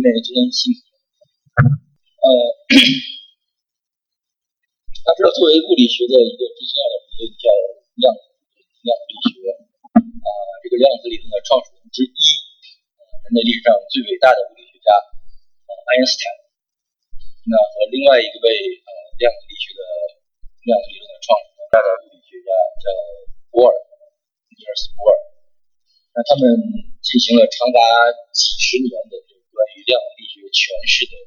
面真幸福。大家知道，作为物理学的一个最重要的理论叫量子力学。这个量子理论的创始人之一，人类历史上最伟大的物理学家爱因斯坦。那和另外一个为量子理论的创始人的物理学家叫尼尔斯·波尔。那他们进行了长达几十年的关于量子力学诠释的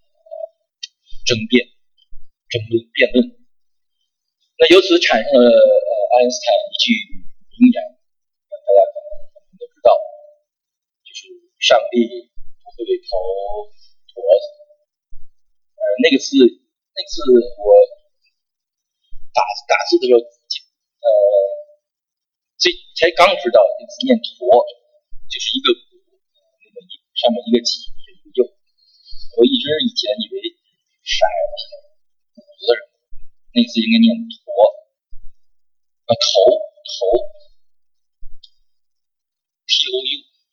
辩论。那由此产生了爱因斯坦一句名言，大家可能都知道，就是上帝不会投坨子。那个字我打字的时候，才刚知道那个字念坨，就是一个鼓，上面一个起，一个右。我一直以前以为骰子、鼓子，那个字应该念坨。头 T-O-U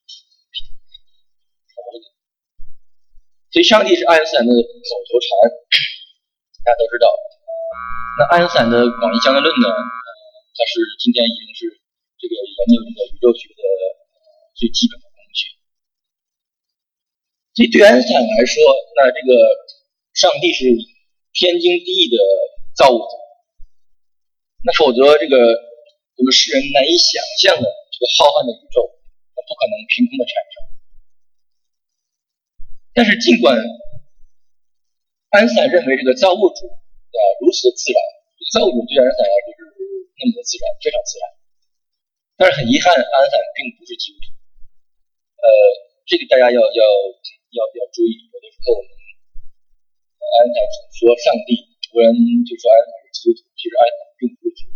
头子。所以上帝是爱因斯坦的口头禅，大家都知道。那爱因斯坦的广义相对论呢，它是今天已经是这个研究这个宇宙学的最基本的工具。所以对爱因斯坦来说，那这个上帝是天经地义的造物主。那否则这个我们世人难以想象的这个浩瀚的宇宙，那不可能凭空的产生。但是尽管爱因斯坦认为这个造物主如此的自然，这个造物主对爱因斯坦来说是那么的自然，非常自然。但是很遗憾，爱因斯坦并不是基督徒。这个大家要注意，有的时候我们爱因斯坦总说上帝，突然就说爱因斯坦是基督徒，其实爱因斯坦并不是基督徒。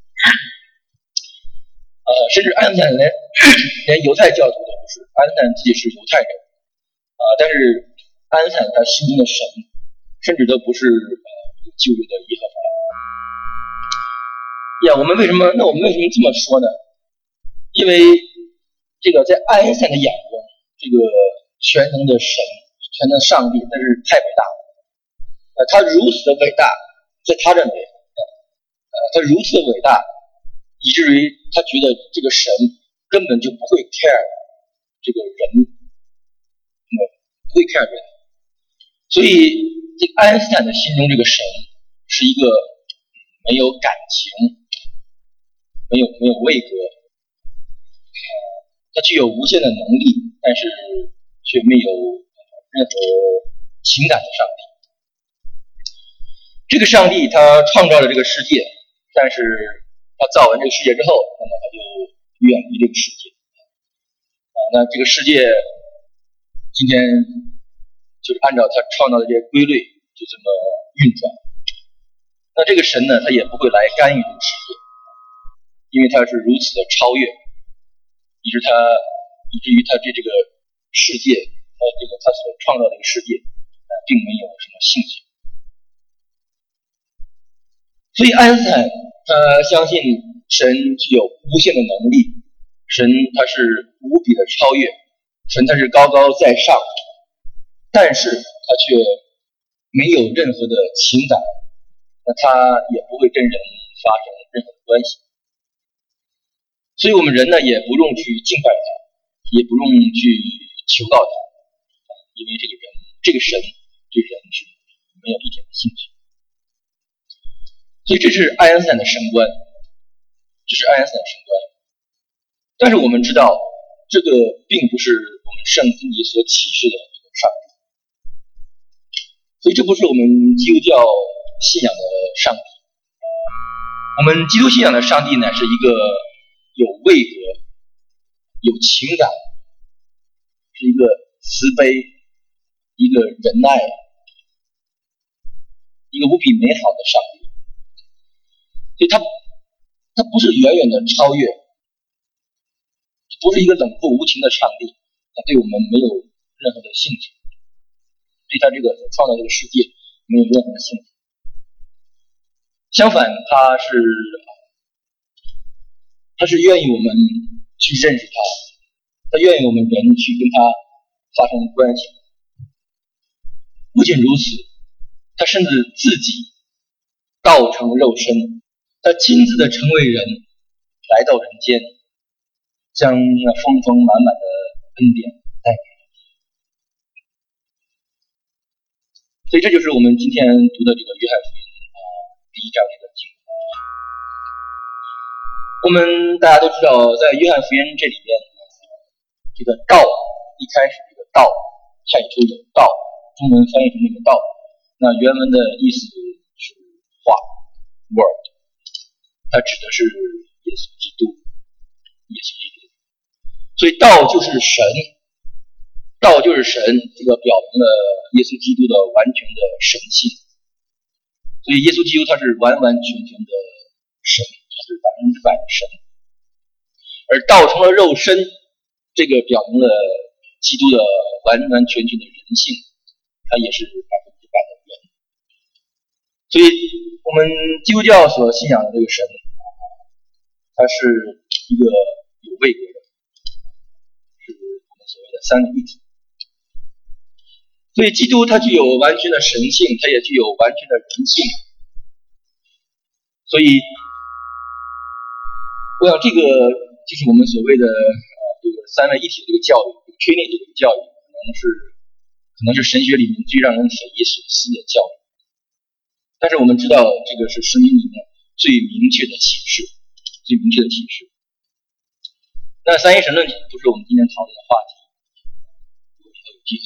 甚至爱因斯坦连犹太教徒都不是，爱因斯坦自己是犹太人。但是爱因斯坦他心中的神，甚至都不是旧约的耶和华。我们为什么这么说呢？因为这个在爱因斯坦的眼中，这个全能的神、全能上帝，那是太伟大了。他如此的伟大，在他认为，他如此的伟大，以至于他觉得这个神根本就不会 care 这个人，不会 care 人。所以这个爱因斯坦的心中这个神是一个没有感情、没有位格，他具有无限的能力，但是却没有任何情感的上帝。这个上帝他创造了这个世界，但是他造完这个世界之后，那么他就远离这个世界。那这个世界今天就是按照他创造的这些规律就这么运转。那这个神呢，他也不会来干预这个世界，因为他是如此的超越，以至于他对这个世界，他所创造的这个世界，并没有什么兴趣。所以爱因斯坦他相信神具有无限的能力，神他是无比的超越，神他是高高在上，但是他却没有任何的情感，那他也不会跟人发生任何的关系。所以我们人呢，也不用去敬拜他，也不用去求告他，因为这个神对人是没有一点的兴趣。所以这是爱因斯坦的神观，但是我们知道，这个并不是我们圣经里所启示的这个上帝，所以这不是我们基督教信仰的上帝。我们基督信仰的上帝呢，是一个有位格、有情感，是一个慈悲、一个仁爱、一个无比美好的上帝。所以他不是远远的超越，不是一个冷酷无情的上帝，他对我们没有任何的兴趣，对他这个创造这个世界没有任何的兴趣。相反，他是愿意我们去认识他，他愿意我们人去跟他发生关系。 不仅如此，他甚至自己道成肉身，他亲自的成为人，来到人间，将那丰丰满满的恩典带给人。所以这就是我们今天读的这个约翰福音第1章这个经文。我们大家都知道，在约翰福音这里面，这个道一开始这个道下一处有道，中文翻译成这个道，那原文的意思是话 word， 它指的是耶稣基督。所以道就是神，道就是神，这个表明了耶稣基督的完全的神性。所以耶稣基督他是完完全全的神，他是100%的神。而道成了肉身，这个表明了基督的完完全全的人性，他也是100%的人。所以我们基督教所信仰的这个神，他是一个有位格的，是我们所谓的三位一体。所以基督他具有完全的神性，他也具有完全的人性。所以我想这个就是我们所谓的这个三位一体的这个教育，这个 Trinity 这个教育，可能是神学里面最让人匪夷所思的教育。但是我们知道这个是圣经里面最明确的启示，最明确的启示。那三一神论不是我们今天讨论的话题，有机会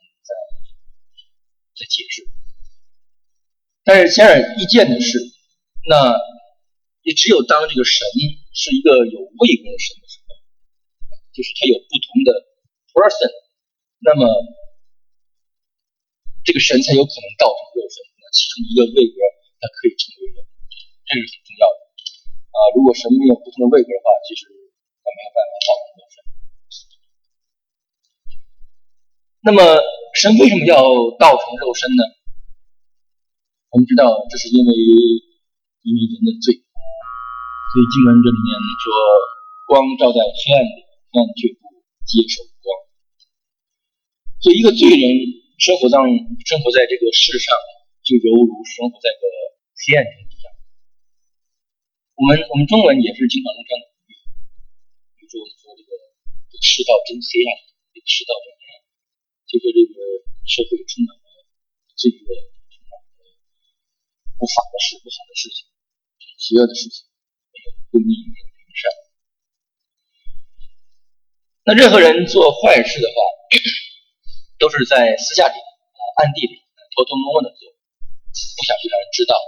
再解释。但是显而易见的是，那也只有当这个神是一个有位格的神的时候，就是他有不同的 person， 那么这个神才有可能道成肉身。那其中一个位格，它可以成为人，这是很重要的。如果神没有不同的位格的话，其实他没有办法道成肉身。那么神为什么要道成肉身呢？我们知道这是因为人的罪，所以经文这里面说，光照在黑暗里，黑暗却不接受光。所以一个罪人生活在这个世上，就犹如生活在个黑暗中一样。我们中文也是经常用这样的比喻，比如说我们说这个世道真黑暗，这个世道真黑暗，就说这个社会充满了罪恶，充满了不好的事情，邪恶的事情，没有公义，没有良善。那任何人做坏事的话，都是在私下里、暗地里、偷偷摸摸的做，不想去让人知道。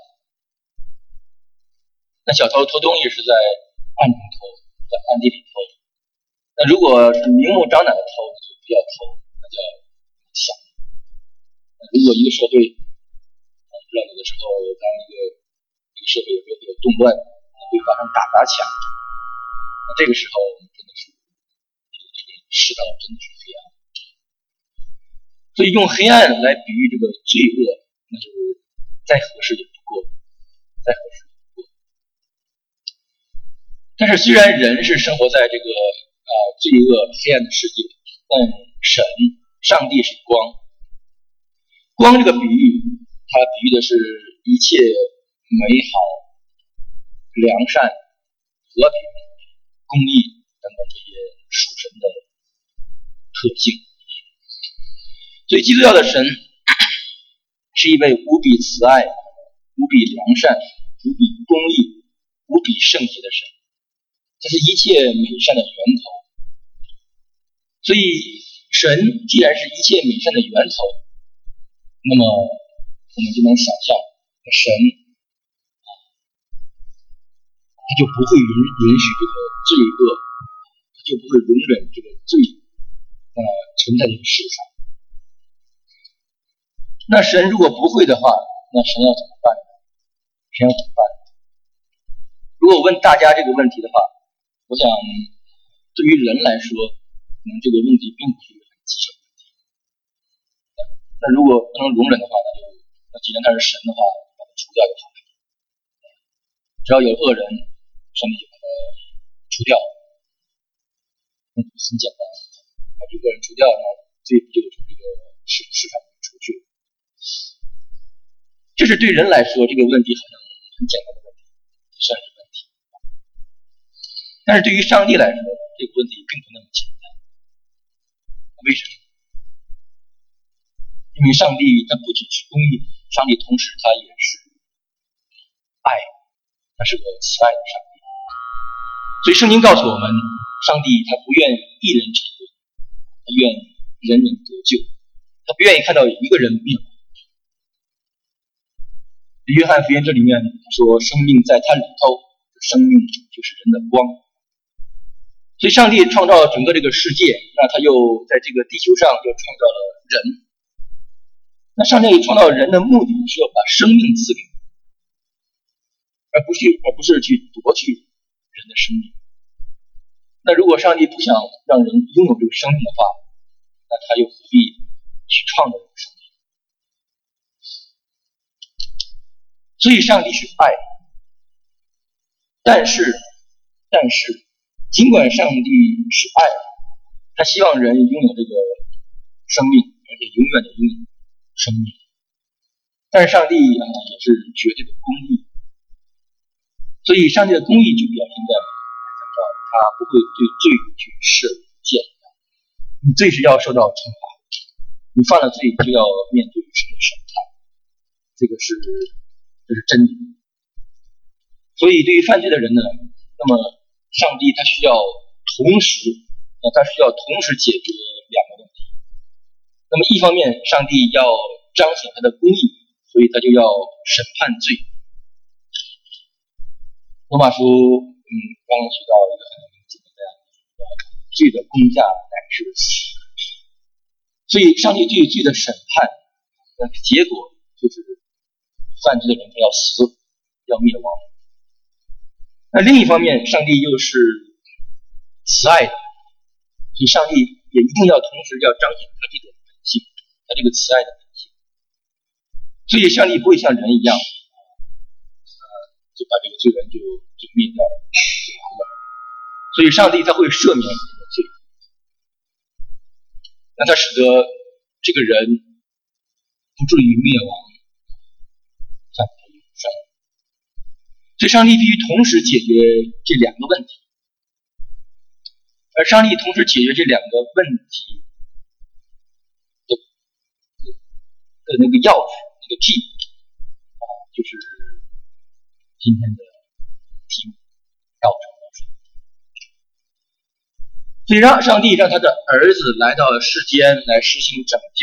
那小偷偷东西是在暗中偷，在暗地里偷。那如果是明目张胆的偷，就不叫偷，那叫抢。如果一个社会，知道有的时候当一个社会有动乱，会发生打砸抢，那这个时候真的是这个世道真的是黑暗。所以用黑暗来比喻这个罪恶，那就是再合适也不过。但是虽然人是生活在这个罪恶黑暗的世界，但上帝是光。光这个比喻，它比喻的是一切美好、良善、和平、公义等等这些属神的特性。所以基督教的神是一位无比慈爱、无比良善、无比公义、无比圣洁的神，这是一切美善的源头。所以神既然是一切美善的源头，那么我们就能想象神他就不会允许这个罪恶，他就不会容忍这个罪存在这个世上。那神如果不会的话，那神要怎么办？如果我问大家这个问题的话，我想对于人来说，可能这个问题并不是一个很棘手的问题。那如果不能容忍的话，那既然他是神的话，把他除掉就好了。只要有恶人，上帝就把他除掉，很简单，把这个人除掉，那罪不就从这个世上出去了。 这是对人来说这个问题好像很简单的问题，不算是问题。但是对于上帝来说，这个问题并不那么简单。为什么？因为上帝他不仅是公义，上帝同时他也是爱，他是个慈爱的上帝。所以圣经告诉我们，上帝他不愿一人沉沦，他愿人人得救，他不愿意看到一个人灭亡。约翰福音这里面说，生命在他里头，生命就是人的光。所以上帝创造整个这个世界，那他又在这个地球上又创造了人。那上帝创造人的目的是要把生命赐给人，而不是去夺去人的生命。那如果上帝不想让人拥有这个生命的话，那他又何必去创造这个生命？所以上帝是爱，但是尽管上帝是爱，他希望人拥有这个生命，而且永远的拥有生命。但是上帝也是绝对的公义，所以上帝的公义就表现在他不会对罪去视而不见。你罪是要受到惩罚，你犯了罪就要面对神的审判，这是真理。所以对于犯罪的人呢，那么上帝他需要同时解决两个问题。那么一方面，上帝要彰显他的公义，所以他就要审判罪。罗马书刚刚学到一个很简单的罪的工价乃是死，所以上帝对罪的审判，那结果就是犯罪的人要死，要灭亡。那另一方面，上帝又是慈爱的，所以上帝也一定要同时要彰显他这个本性，他这个慈爱的本性。所以上帝不会像人一样，就把这个罪人就灭掉了，就完了。所以上帝他会赦免人的罪，那他使得这个人不至于灭亡，反而永生。所以上帝必须同时解决这两个问题，而上帝同时解决这两个问题的那个钥匙，那个 key， 就是今天的题目，道成肉身。所以上帝让他的儿子来到世间来实行拯救，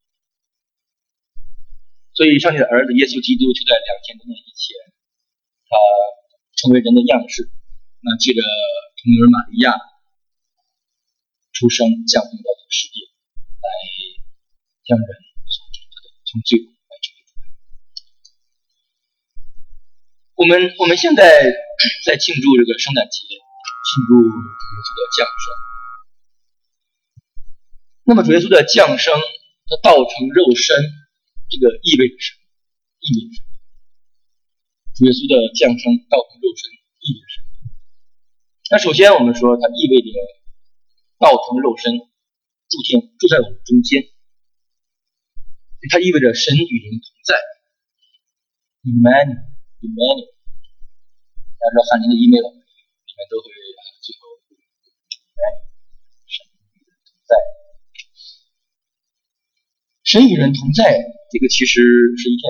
所以上帝的儿子耶稣基督就在2000多年以前，他成为人的样式，那借着童女玛利亚出生降生到这个世界，来将人从罪苦来拯救出来。我们现在在庆祝这个圣诞节，庆祝主耶稣的降生。那么主耶稣的降生，他道成肉身，这个意味着什么？意味着什么？主耶稣的降生道成肉身意味着什么？那首先我们说，它意味着道成肉身住在我们中间，它意味着神与人同在。Emmanuel， 大家知道汉林的 email 里面都会最后 Emmanuel， 神与人同在。神与人同在，这个其实是一件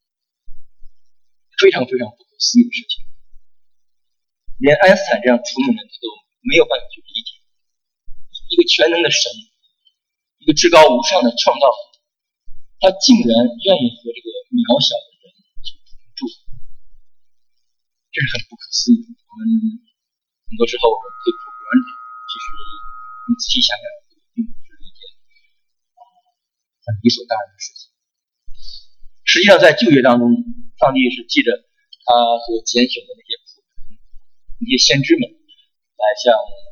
非常非常不可思议的事情，连爱因斯坦这样聪明的人他都没有办法去理解。一个全能的神，一个至高无上的创造者，他竟然愿意和这个渺小的人去同住，这是很不可思议的。我们很多时候我们可以不管理，其实你仔细想想，并不是一件很理所当然的事情。实际上在旧约当中，上帝是借着他所拣选的那些仆人、那些先知们，来向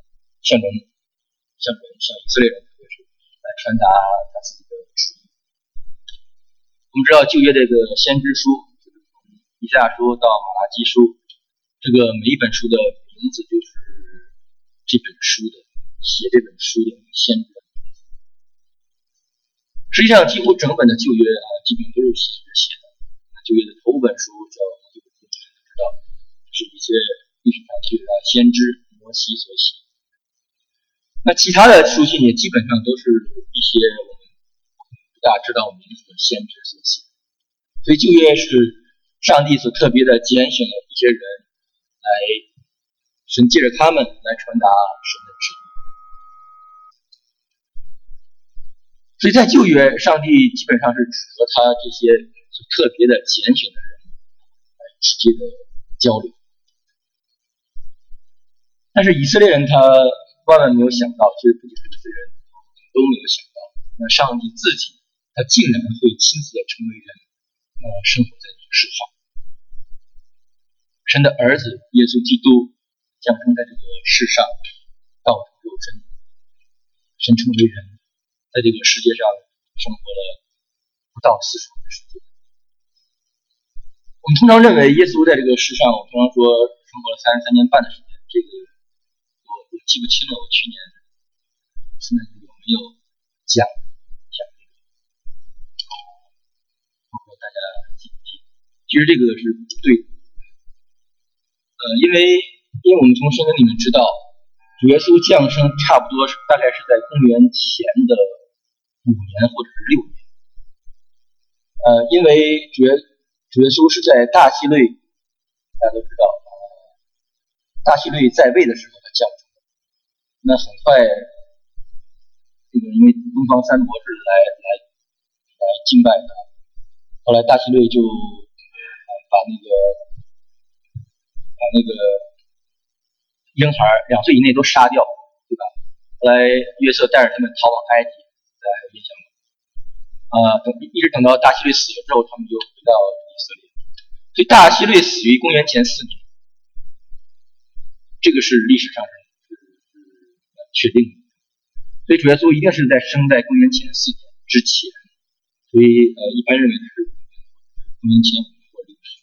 以色列人来传达他自己的旨意。我们知道旧约这个先知书，就是从以赛亚书到马拉基书，这个每一本书的名字就是这本书的写这本书的先知的名字。实际上几乎整本的旧约基本都是先知写的， 旧约的头本书叫《旧约》，知道是一些历史上最伟大的先知摩西所写。那其他的书信也基本上都是一些我们不大知道名字的先知所写。所以旧约是上帝所特别的拣选了一些人来，神借着他们来传达神的旨意。所以在旧约，上帝基本上是只和他这些所特别的拣选的人来直接的交流。但是以色列人他万万没有想到，其实不仅是以色列人都没有想到，那上帝自己他竟然会亲自的成为人，生活在这个世上。神的儿子耶稣基督降生在这个世上，道成肉身，神成为人，在这个世界上生活了不到40年的时间。我们通常认为耶稣在这个世上，我通常说生活了33年半的时间，这个我记不清了，我去年现在有没有讲这个，包括大家记不记？其实这个是不对的，因为我们从圣经里面知道，主耶稣降生差不多是大概是在公元前的5年或者是6年。因为主耶稣是在大希律，大家都知道，大希律在位的时候他降生。那很快，这个因为东方三博士来敬拜他，后来大希律就把那个婴孩2岁以内都杀掉，对吧？后来约瑟带着他们逃往埃及，大家还有印象吗？一直等到大希律死了之后，他们就回到以色列。所以大希律死于公元前4年，这个是历史上是确定的。所以主耶稣一定是生在公元前4年之前，所以一般认为是公元前5或6年。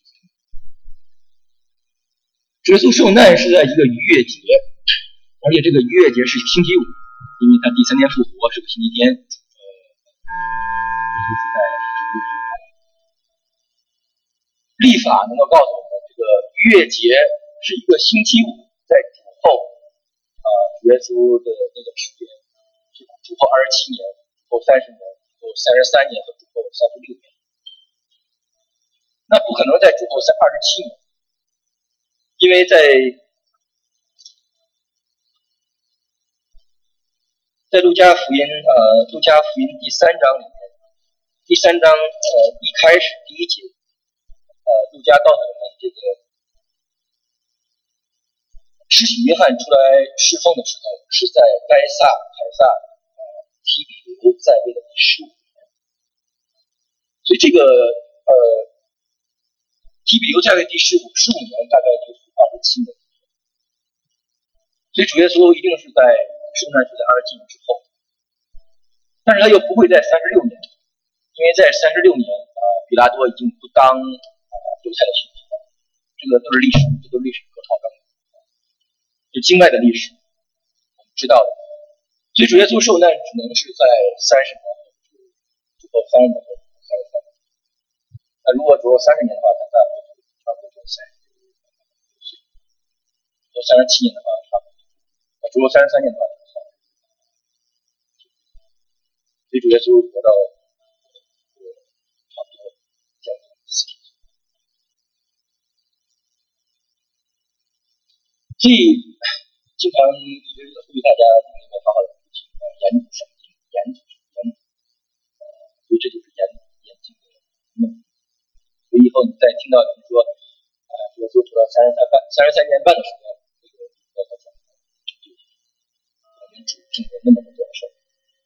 主耶稣受难是在一个逾越节，而且这个逾越节是星期五，因为他第3天复活是个星期天。历法能够告诉我们，这个逾越节是一个星期五，在主后主耶稣的那个时间，是主后27年、主后30年、主后33年和主后36年。那不可能在主后27年，因为在路加福音第3章里面，第3章一开始第1节，路加告诉我们，这个施洗约翰出来侍奉的时候，是在凯撒提比留在位的第15年。所以这个提比留在位第15年，大概就是27年。所以主耶稣一定是在受难是在27年之后，但是他又不会在36年，因为在36年比拉多已经不当犹太的巡抚了。这个都是历史，可考证的，就经外的历史我们知道的。所以主耶稣受难只能是在30年，主后30年或者33年。那如果主后30年的话，那大概差不多就36岁；主后37年的话，差不多；主后33年的话，所以主耶稣活到差不多将近40岁。所以经常一直呼吁大家好好的读经，研读圣经，研读。所以这就是研经的目的。所以以后你再听到有人说，主耶稣活到33年半的时间，这个要他讲，我们只证明那么多事儿。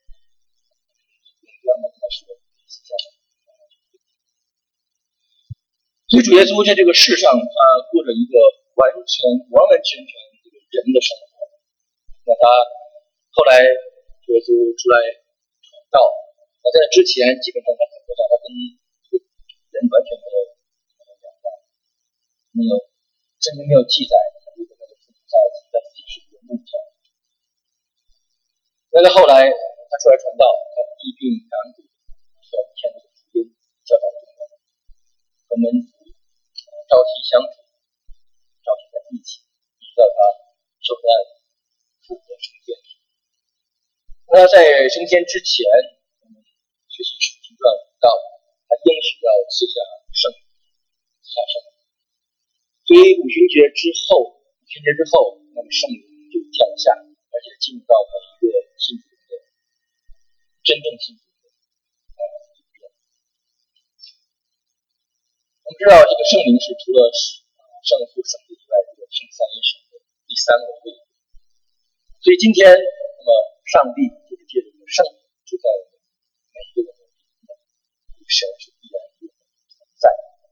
所以主耶稣在这个世上，他过着一个完完全这个人的生活。那他后来主耶稣出来传道，那在之前基本上他很多他跟人完全没有两样，甚至没有记载他跟他的父母在一起，在自己是一个木匠。那在后来他出来传道，他医病赶鬼，传天主的福音，教导众人，和门那在升天之前，我们学习使徒行传5到，他应许要赐下圣灵，所以五旬节之后，那么圣灵就降下，而且进到每一个信徒的真正信徒的里边。我们知道这个圣灵是除了圣父、圣子以外，这个圣三一神的第三个位格。所以今天，那么上帝就是借着这个圣灵住在我们每一个人的里面，这个神是必然有存在。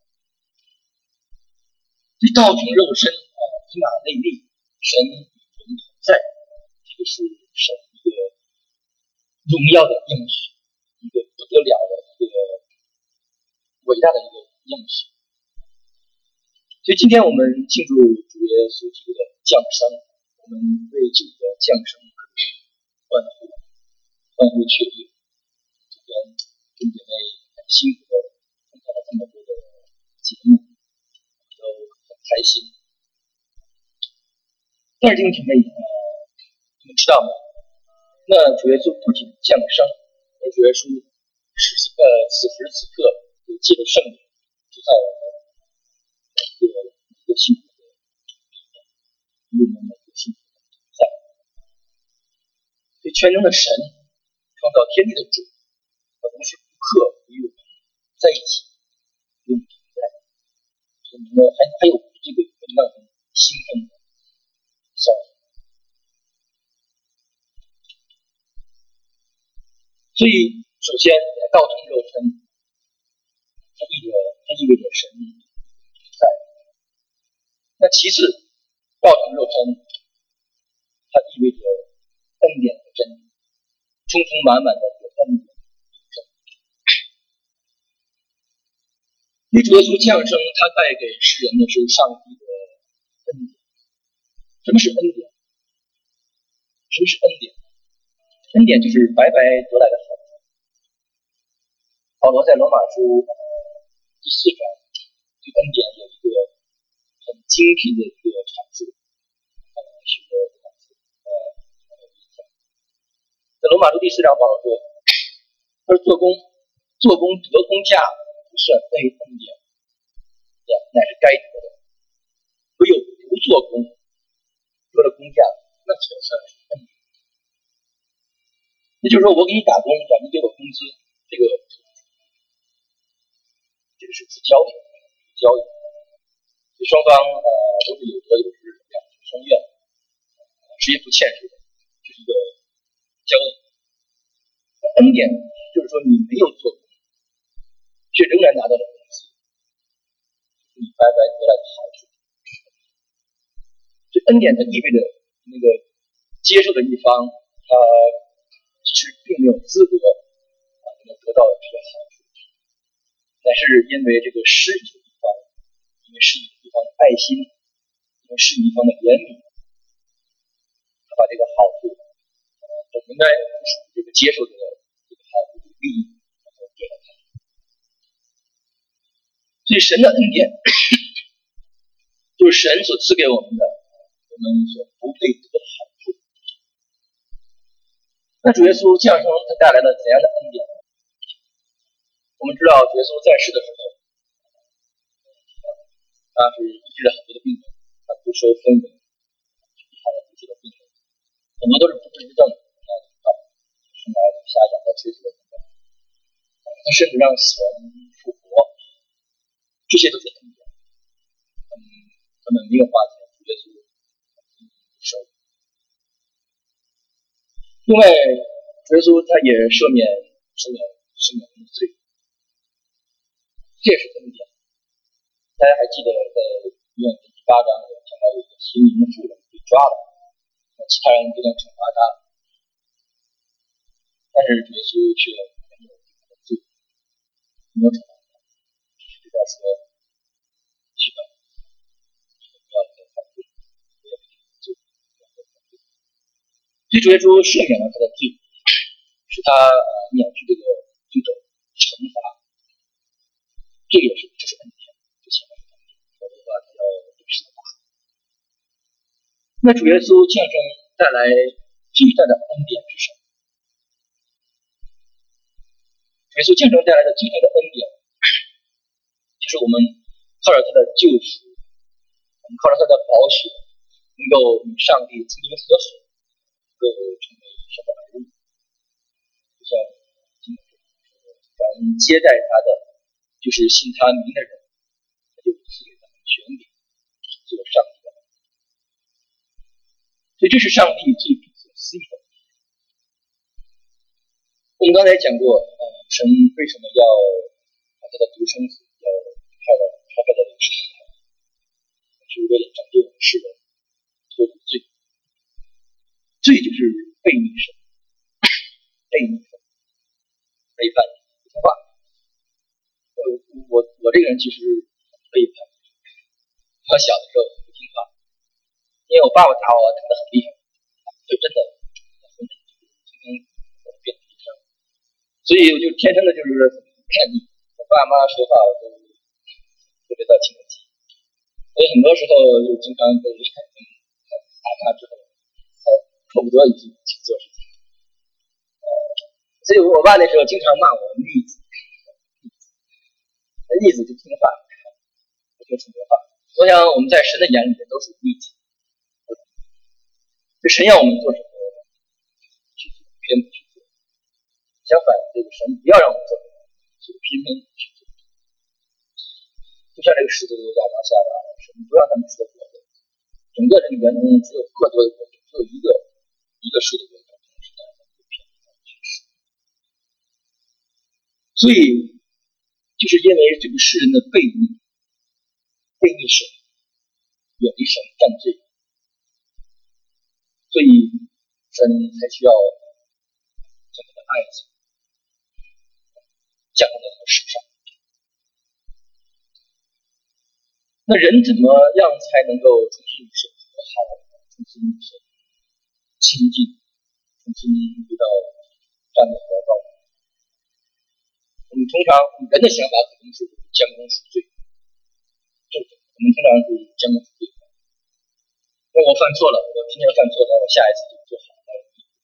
这道成肉身以马内利，神与人同在，这个是神一个荣耀的应许，一个不得了的一个伟大的一个应许。所以今天我们庆祝主耶稣基督的降生，我们为主的降生欢呼雀跃。这边弟兄姐妹很辛苦的参加了这么多的节目，都很开心。但是弟兄姐妹，你们知道吗？那主耶稣不仅降生，而主耶稣此时此刻也借着圣灵就在我们每个幸福的里面，与我们每个幸福的同在。所以全能的神，创造天地的主，无时无刻与我们在一起，与我们同在。所以还有这个让人兴奋的消息。所以，首先道成肉身，它意味着神在。那其次，道成肉身，它意味着恩典的真理，充充满满的有恩典的真理。因为主耶稣降生，他带给世人的是上帝的恩典。什么是恩典？什么是恩典？恩典就是白白得来的好处。保罗在罗马书第4章对恩典有一个很精辟的一个阐述，是个在罗马书第4章，保罗说：“他说做工得工价，不算为恩典，乃是该得的；唯有不做工得了工价，那才算是恩典。”也就是说，我给你打工，你给我工资，这个是自交易，所以双方都是有得有失，两情相悦，谁也不欠谁的，这是一个交易。恩典就是说你没有做工，却仍然拿到了工资，你白白得来的好处。这恩典它意味着那个接受的一方，他其实并没有资格能够得到这个好处，乃是因为这个施予的一方，因为施予的一方的爱心，因为施予一方的怜悯，他把这个好处本应该属于这个接受者的这个好处的利益给了他。所以神的恩典就是神所赐给我们的，我们所不配得的好处。那主耶稣降生，他带来了怎样的恩典呢？我们知道主耶稣在世的时候，他是医治了很多的病人，他不收分文，医好了不治的病人，很多都是不治之症，生来瞎眼的、垂死的等等。他甚至让死人复活，这些都是恩典。他们没有花钱，主耶稣收。另外，主耶稣他也赦免人的罪，这也是恩典。大家还记得在约翰第8章讲到有一个行淫的妇人被抓了，其他人都想惩罚他，但是主耶稣却没有他的罪，没有惩罚他，只是对他说：“去吧，不要再犯罪，不要再犯罪。”所以主耶稣赦免了他的罪，使他免去这个罪的惩罚，这是恩典，这显然是恩典。否则的话，他要对神打。那主耶稣降生带来最大的恩典是什么？ 耶稣降生带来的最大的恩典，就是我们靠着他的救赎，我们靠着他的宝血，能够与上帝重新和好，能够成为神的儿女。就像经文中说，凡接待他的，就是信他名的人，他就赐给他们权柄，做上帝的儿女。所以这是上帝最不可思议的。我们刚才讲过，神为什么要把他的独生子要派到这个世上来，就是为了拯救我们世人脱离罪。罪就是背逆神，背叛不听话。我这个人其实背叛，我小的时候不听话，因为我爸爸打我打得很厉害，就真的变成这样，所以我就天生的就是叛逆。我爸妈说话我都特别的听得进，所以很多时候就经常被打他之后，迫不得已去做事情。所以我爸那时候经常骂我逆子，逆子就听话，不听神的话。我想我们在神的眼里面都是逆子，就神要我们做什么，去做，偏不去做。相反，这个神不要让我们做什么，就偏去做。就像这个狮子亚当夏娃，神不让他们吃的果子，整个这个园中只有特多的果子，只有一个树的果子，是让他们偏去吃。所以，就是因为这个世人的背逆神，远离神，犯罪，所以神才需要将他的爱子降临在这个世上。那人怎么样才能够重新与神和好，重新与神亲近，重新回到站在和高？我们通常人的想法可能是将功赎罪，我们通常是将功赎罪。那我犯错了，我今天犯错了，我下一次就做好了。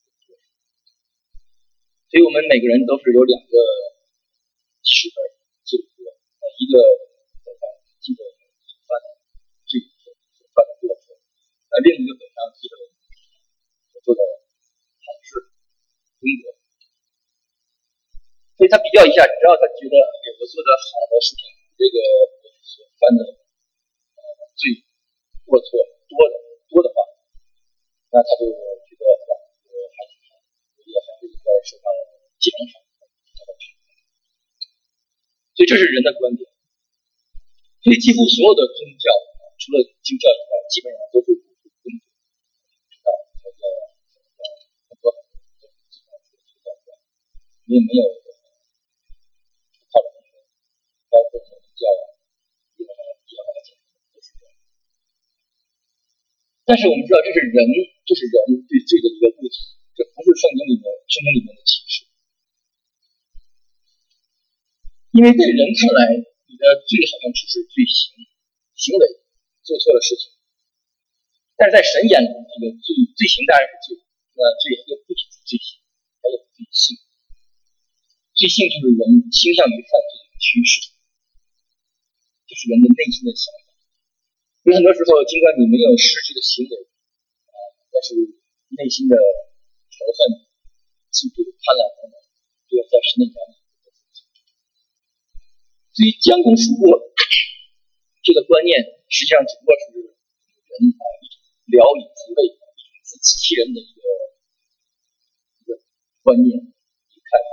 所以我们每个人都是有两个记事本记录的，一个记得所犯的罪，所犯的过错，另一个本上记得所做的好事功德。所以他比较一下，只要他觉得我做的好的事情，这个所犯的罪过错多的话，那他就觉得我还挺好，我也还是应该受到奖赏。所以这是人的观点。所以几乎所有的宗教，除了基督教以外，基本上都是公平，知道很多因为没有靠着公平，包括宗教基本上也很简单，都是这样。但是我们知道，这是人对罪的一个误解，这不是圣经里面的启示。因为在人看来，你的罪好像只是罪行为做错了事情，但是在神眼里，这个罪行当然是罪，罪又不只是罪行，还有罪性。罪性就是人倾向于犯罪的趋势，就是人的内心的想法。有很多时候，尽管你没有实质的行为，但是内心的仇恨、嫉妒、贪婪等等，都要在神的眼里。所以将功赎过这个观念，实际上只不过是人一种聊以自慰、一种自欺欺人的一个观念、一个看法。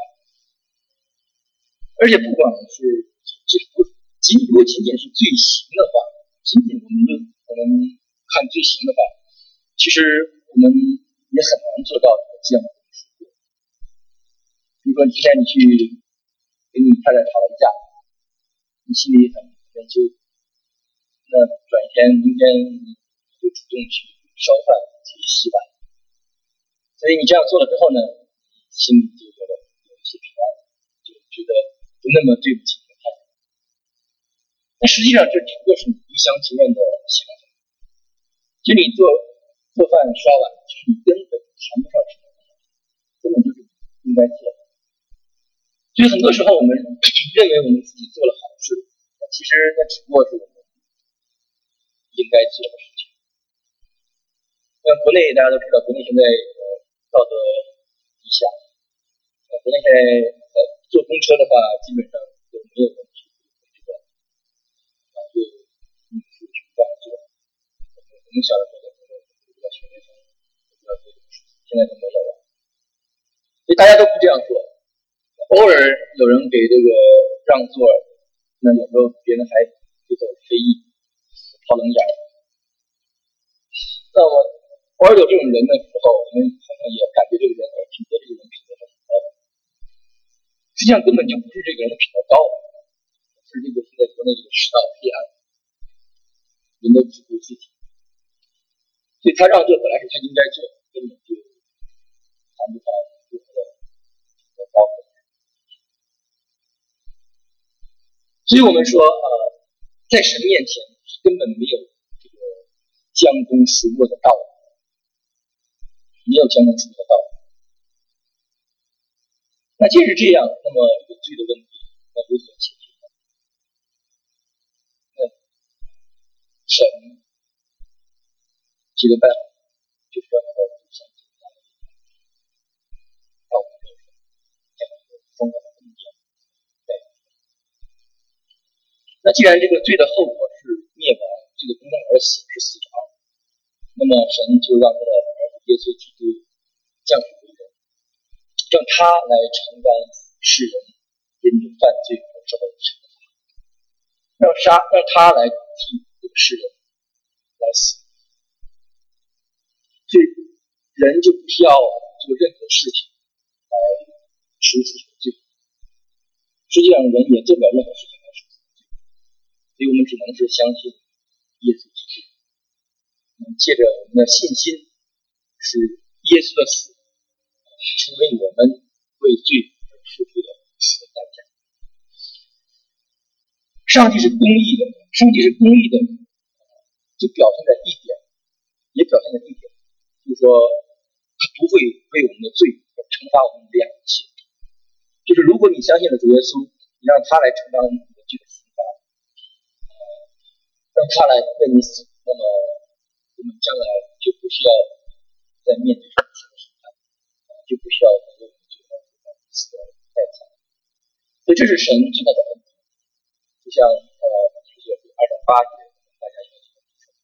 而且不管是如果仅仅是罪行的话，仅仅我们看罪行的话，其实我们也很难做到将功赎过。比如说，今天你去跟你太太吵了一架，你心里很内疚，那转一天明天你就主动去烧饭去洗碗，所以你这样做了之后呢，心里就觉得有一些平安，就觉得不那么对不起你的太太。但实际上这只不过是你一厢情愿的想法。其实你做饭刷碗，其实你根本谈不上什么，根本就是应该做的。 所以很多时候我们认为我们自己做了好事，其实那只不过是我们应该做的事情。国内大家都知道，国内现在道德低下，国内现在坐公车的话，基本上就没有人去这个就去这样做。我们小的时候这个学生要做这个事情，现在都没有了，所以大家都不这样做。偶尔有人给这个让座，那有时候别人还对他非议、抛冷眼。那我偶尔有这种人的时候，我们好像也感觉这个人品德很高，实际上根本就不是这个人的品德高，是这个现在国内这个世道黑暗，人都只顾自己，所以他让座本来是他应该做，根本就谈不上任何的高分。所以我们说在神面前根本没有这个将功赎过的道理，没有将功赎过的道理。那既是这样，那么这个罪的问题要如何解决呢？神这个办法就是要靠主上帝来让我们认识这样一个丰富的恩典。那既然这个罪的后果是灭亡，这个应当而死是死亡，那么神就让他的儿子耶稣基督降世为人，让他来承担世人因着犯罪而受到的惩罚，让他来替这个世人来死。所以人就不需要做任何事情来赎自己的罪，实际上人也做不了任何事情来赎自己的罪，所以我们只能是相信耶稣基督，借着我们的信心，是耶稣的死成为我们为罪而付出的死的代价。上帝是公义的，就表现在一点，也表现在一点，就是说他不会为我们的罪而惩罚我们两次。就是如果你相信了主耶稣，你让他来承担你的罪的刑罚，让他来为你死，那么我们将来就不需要再面对什么审判，就不需要再为我们罪而死的代价。所以这是神最大的恩典。就像2章8节，大家应该记得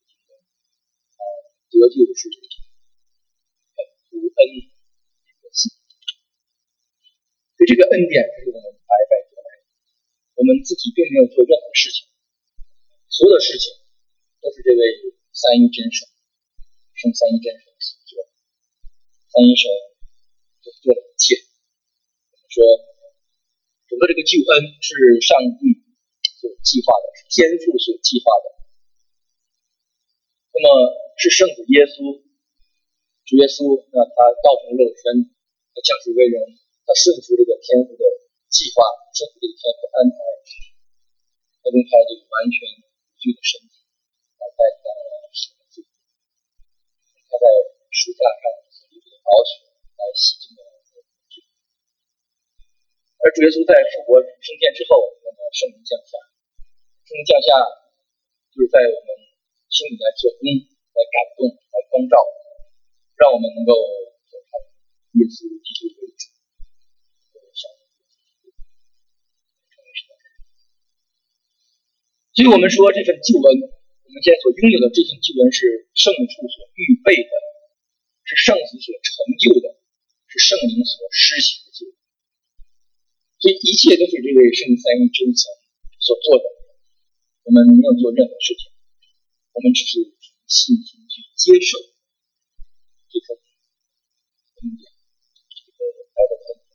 得救是无恩的信。所以这个恩典是我们白白得来的，我们自己并没有做任何事情，所有的事情都是这位三一真神圣三一真神所做的，三一神所做的一切。我们说整个这个救恩是上帝所计划的，是天父所计划的。那么是圣子耶稣，主耶稣，那他道成肉身，他降世为人，他顺服这个天父的计划，顺服这个天父的安排，他用他这个完全无罪的身体来代替了世人的罪，他在十字架上所流的宝血来洗净了我们的罪。而主耶稣在复活升天之后，那么圣灵降下，就是在我们心里来做工，来感动，来光照，让我们能够走上耶稣基督为主，所以我们说这份救恩，我们现在所拥有的这份救恩是圣父所预备的，是圣子所成就的，是圣灵所施行的救恩。所以一切都是这位圣三一真神所做的，我们没有做任何事情，我们只是信心去接受这份恩典，这个来的恩典。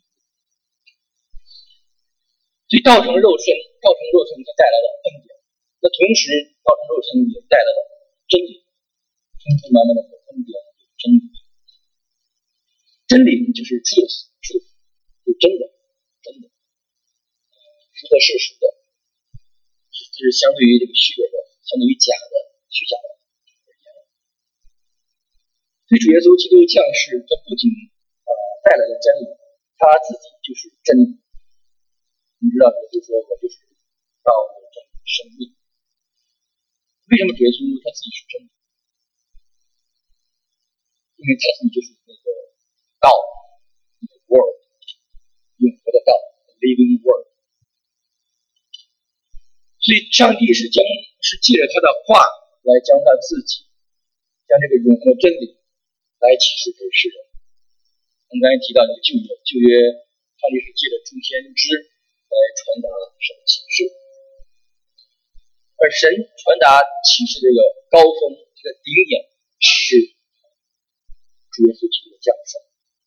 所以道成肉身它带来了恩典，那同时道成肉身也带来了真理，充充满满的恩典真理。真理就是 truth， 就真的，实的是实的，这是相对于这个虚伪的，相对于假的、虚假的而言。所以主耶稣基督降世，他不仅带来了真理，他自己就是真理。 就说我就是道路、真理、生命。为什么主耶稣他自己是真理？因为他自己就是那个道，那个 word， 永活的道 living word。 所以上帝是借着他的话来将他自己，将这个永恒的真理来启示给世人。我们刚才提到那个旧约，上帝是借着众先知来传达神的启示，而神传达启示这个高峰，这个顶点是主耶稣基督的降生。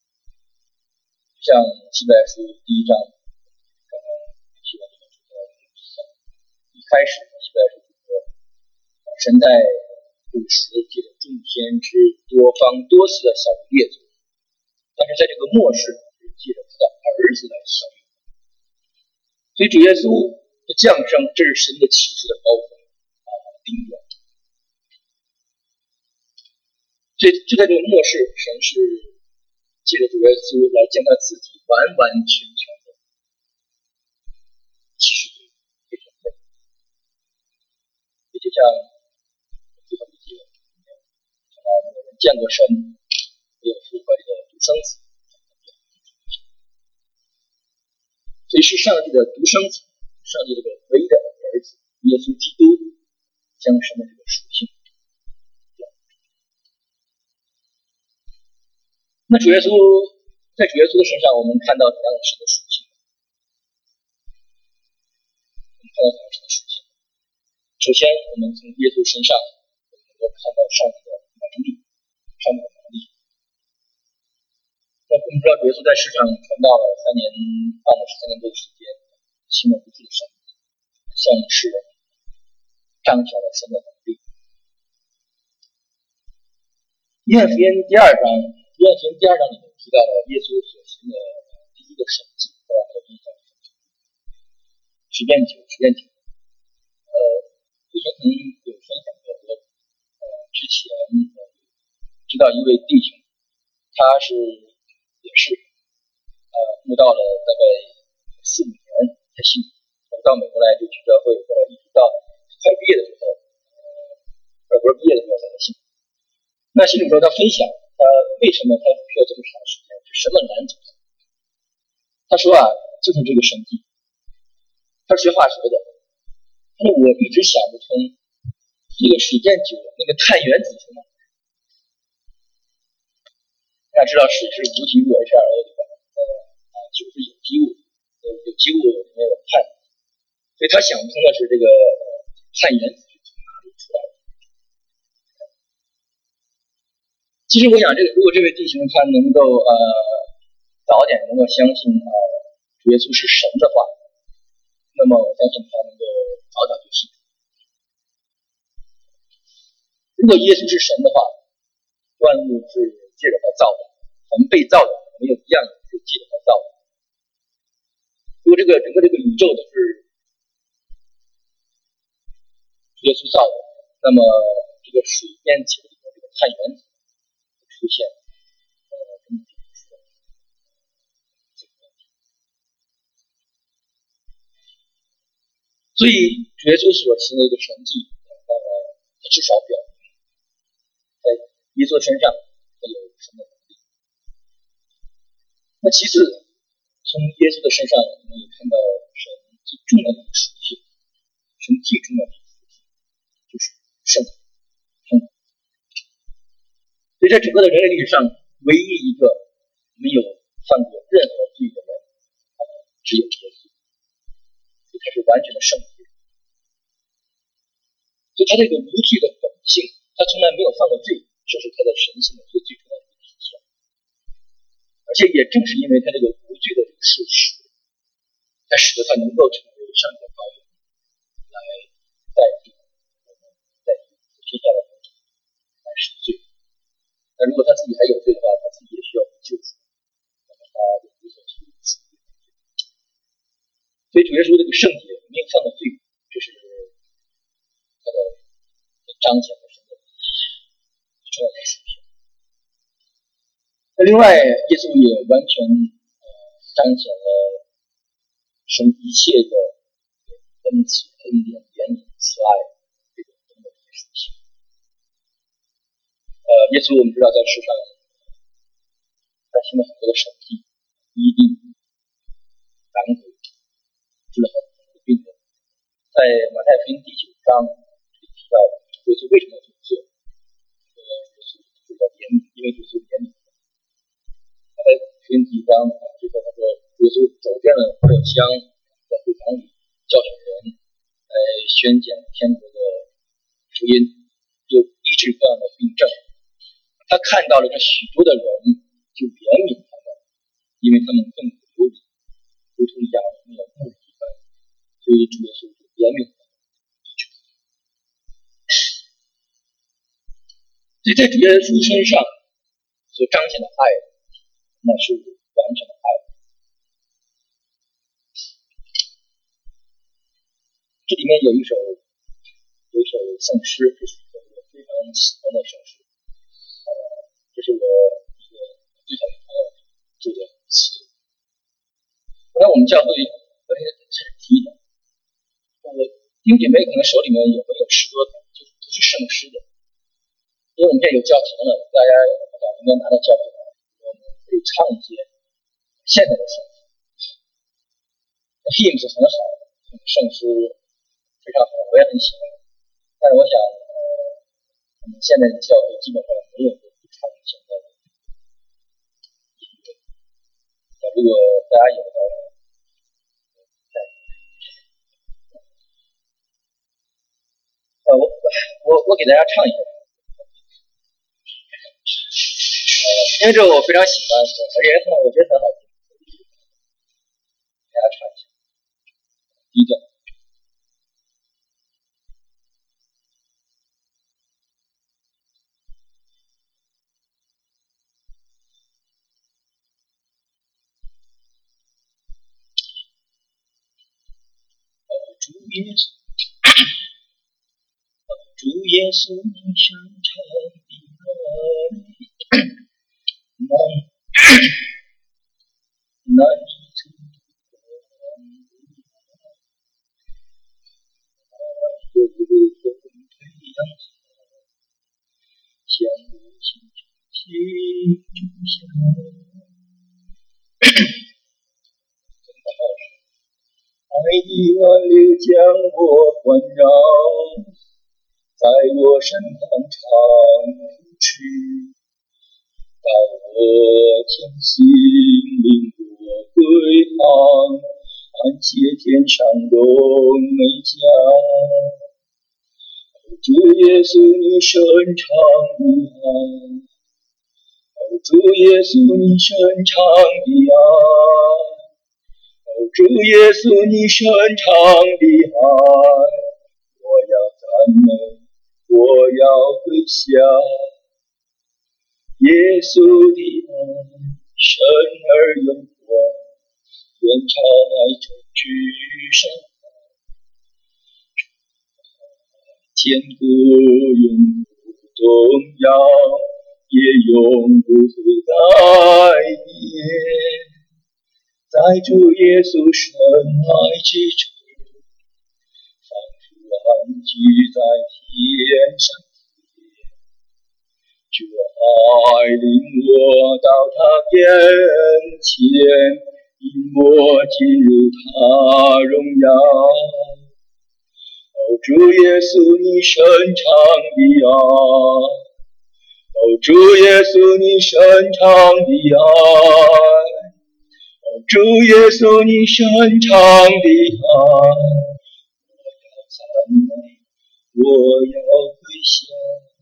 像希伯来书第1章刚刚提到这个一开始希伯来书说，神在古时借着众先知多方多次的小列祖，但是在这个末世是借着他的儿子来效力。所以主耶稣的降生，这是神的启示的高峰顶点。所以就在这个末世，神是借着主耶稣来将他自己完完全全的启示给人类。也就像最后一节没有人见过神，没有复活的独生子，所以是上帝的独生子，上帝这个唯一的儿子耶稣基督将神的这个属性。那在主耶稣的身上，我们看到怎样的神的属性？首先，我们从耶稣身上能够看到上帝的能力。那我们知道主耶稣在世上传道了3年半到13年多的时间，行了无数的神迹，向世人彰显了神的能力。约翰福音第2章里面提到了耶稣所行的第一个神迹，大家可以看一下。实践酒。以前可能有分享过，之前知道一位弟兄，他也是悟到了大概4-5年才信，到美国来就去教会，后来一直到快毕业的时候，外国毕业的时候才信。那信主之后，他分享他为什么他需要这么长时间，是什么难阻他？他说就是这个神迹。他是学化学的，他说我一直想不通这个水变久了，那个碳原子从哪来？大家知道水是无机物 H2O 对吧？酒是有机物，有机物里面有碳，所以他想不通的是这个碳原子是从哪里出来的。其实我想，如果这位弟兄他能够早点能够相信主耶稣是神的话，那么我相信他能够早就信。如果耶稣是神的话，万物是借着他造的，我们被造的没有一样是借着他造的。如果整个这个宇宙都是耶稣造的，那么这个水变久里面这个碳原子出现，所以主耶稣所行的一个神迹，至少表明在耶稣身上他有神的能力。那其次，从耶稣的身上我们也看到神最重要的一个属性，神最重要的一个属性就是圣。所以在整个的人类历史上，唯一一个没有犯过任何罪的人，只有耶稣。所以他是完全的圣洁。所以他这个无罪的本性，他从来没有犯过罪，这是他的神性的最重要的一个体现。而且也正是因为他这个无罪的这个事实，才使得他能够成为上帝的羔羊，来代替我们在天下的人来赎罪。那如果他自己还有罪的话，他自己也需要救赎，那么他有无所去赎罪。所以主耶稣这个圣洁没有犯过罪，这是他的彰显的神的重要的属性。那另外，耶稣也完全彰显了神一切的恩慈、恩典、怜悯、慈爱这种等等这些属性。耶稣我们知道在世上他行了很多的神迹，医病、赶鬼、治了很多的病人。在马太福音第9章这里提到耶稣为什么要这么做？耶稣就叫怜悯，因为耶稣怜悯。马太福音第1章他说耶稣走遍了各乡，在会堂里教训人，来宣讲天国的福音，就医治各样的病症。他看到了这许多的人，就怜悯他们，因为他们困苦流离，如同羊没有牧人一般，所以主耶稣就怜悯他们，医治他们。所以在主耶稣身上所彰显的爱，那是完全的爱。这里面有一首圣诗，这是一个我非常喜欢的圣诗。这是我一个最好的朋友做的词。后来我们教会开始提一点，弟兄姐妹可能手里面有没有10多本，就是不是圣诗的，因为我们现在有教堂了，大家应该拿到教会来，我们可以唱一些现在的圣诗。hymns 很好，圣诗非常好，我也很喜欢。但是我想，我们现在的教会基本上没有人唱现在的音乐。如果大家有的话，我给大家唱一个，因为这我非常喜欢，而且我觉得很好听，给大家唱一下。第一段。主耶稣，你深长的爱，难以测度，有风吹扬向我心中心中响。爱的暖流将我环绕，在我身旁常扶持，当我将心灵我归航，安歇天上荣美家。主耶稣你深长的爱，主耶稣你深长的爱，主耶稣你深长的爱，我要赞美，我要归下。耶稣的爱深而永广，远超爱中之上，天国永不动摇，也永不会改变。在主耶稣深爱之中，仿佛安居在天上天，这爱领我到他面前，引我进入他荣耀。主耶稣你深长的爱，主耶稣你深长的爱，主耶稣你深长的爱，我要赞美，我要归向。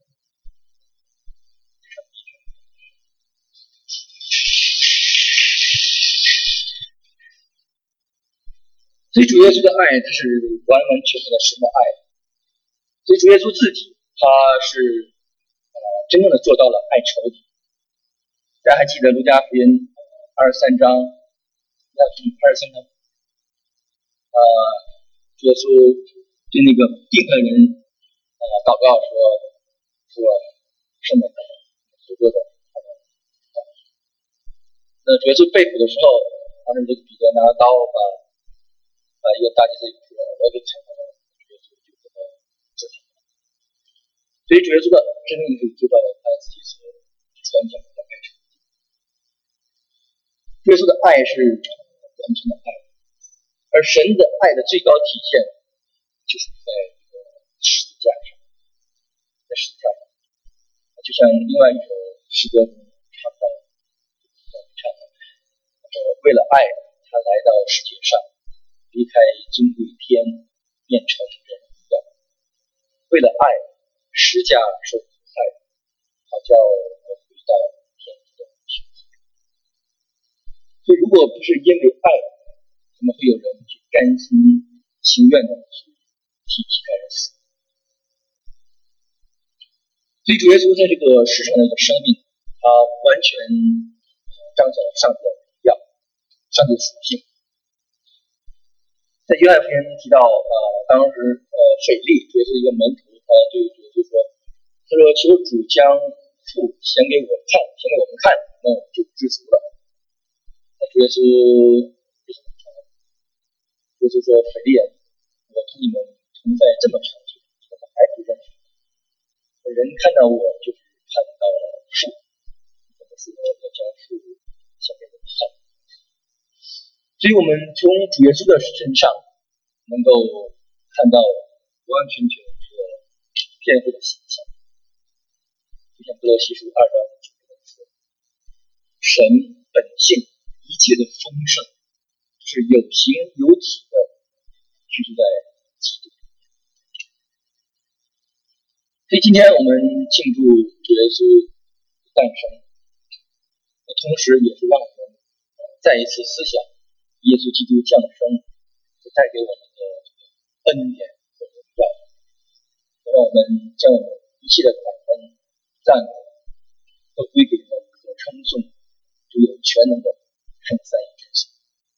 所以主耶稣的爱，他是完完全全的神的爱。所以主耶稣自己，他是真正的做到了爱仇敌。大家还记得路加福音23章，主耶稣对那个病的人祷告说：“主啊，赦免他们所做的。”那主耶稣被捕的时候，当时这个彼得拿着刀把一个大祭司给我给砍了， 所以主耶稣的真正是做到了他自己所传讲的爱神。主耶稣的爱是完全的爱，而神的爱的最高体现就是在这个十字架上，在十字架上，就像另外一首诗歌唱到，为了爱，他来到世界上，离开尊贵天，变成人一样。为了爱，十架受苦害，好叫我回到天父的群体。所以，如果不是因为爱，怎么会有人去甘心情愿的去替其他人死？所以，主耶稣在这个世上的一个生命，他完全彰显了上帝的荣耀，上帝的属性。在约翰福音提到，当时腓利主耶稣一个门徒，他对主耶稣说：“他说求主将父显给我看，显给我们看，那我们就知足了。”那主耶稣为什么说？主耶稣说：“腓利，我同你们同在这么长久，你们还不认识？人看到我，就是看到了父。怎么说？要将父显给我们看。”所以我们从主耶稣的身上能够看到完完全全这个天父的形象。就像哥罗西书2章9节说，神本性一切的丰盛是有形有体的居住在基督。所以今天我们庆祝主耶稣的诞生，同时也是让我们再一次思想耶稣基督降生所带给我们的恩典和荣耀，让我们将我们一切的感恩、赞美都归给了可称颂、具有全能的圣三一真神。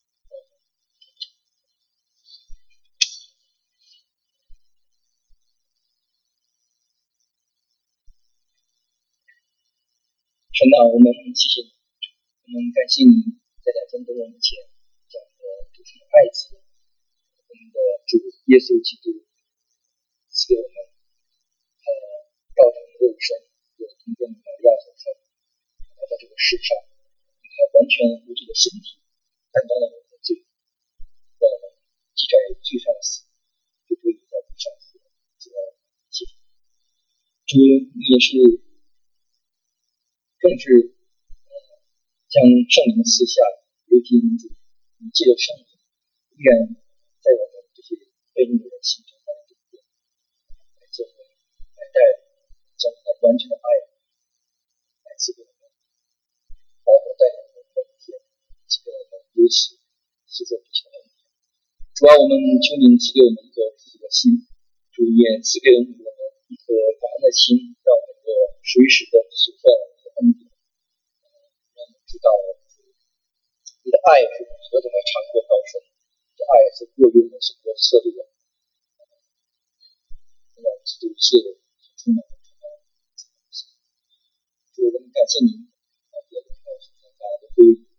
神啊，我们谢谢你，我们感谢你在2000多年以前将你的独生爱子，我们的主耶稣基督赐给我们，道成肉身，有通过玛利亚所生，来到这个世上，他完全无罪的身体担当了我们的罪，让我们既在罪上死，就不会在地上死。谢谢主，你也是更是将圣灵赐下，如今主你借着圣灵依然在我们这些被你的人心中来改变，来教会，来带领，将你的完全的爱来赐给我们，包括带领我们每一天，赐给我们如此实在比较恩典。主啊，我们求你赐给我们一个自己的心，主也赐给我们一颗感恩的心，让我们能够随时的数算你的恩典，让我们知道你的爱是何等的长阔高深，你的爱是过用的，是过策略的，让我们对一切的充满了主，我们感谢你，也感谢大家的归依。